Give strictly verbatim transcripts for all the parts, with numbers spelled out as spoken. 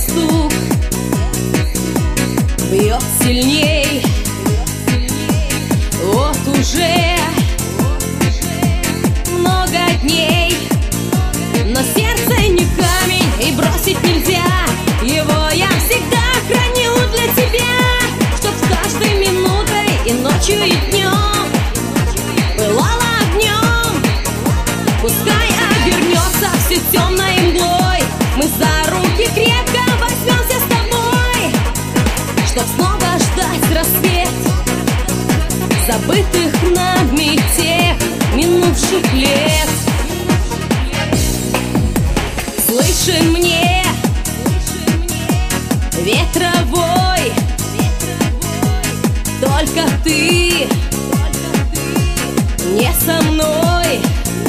стук бьет сильней. Вот уже много дней, но сердце не камень, и бросить нельзя. Его я всегда храню для тебя, чтоб с каждой минутой и ночью, и днем пылала огнем. Пускай обернется все темной мглой, мы за руки крепко возьмемся с тобой, чтоб снова ждать рассвет забытых нами тех минувших лет. Слышен мне ветровой, только ты не со мной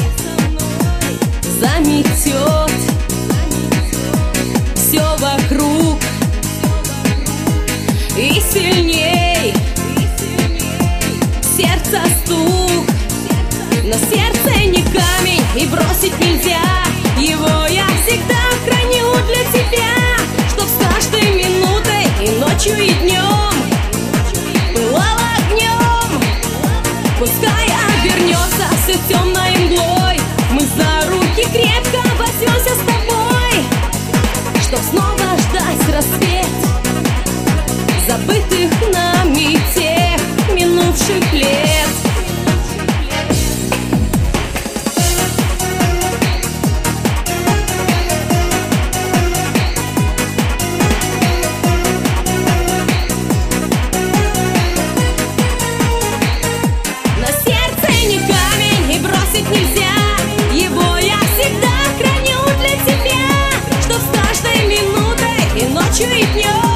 заметет все вокруг и сильней сердца стук. Но сердце не камень, и бросить нельзя. Его я всегда храню для тебя, чтоб с каждой минутой и ночью, и днем пылала огнем. Пускай обернется все темной мглой, мы за руки крепко возьмемся с тобой, чтоб снова ждать рассвет забытых нами тех минувших лет. Но сердце не камень, и бросить нельзя. Его я всегда храню для тебя, чтоб с каждой минутой и ночью, и днем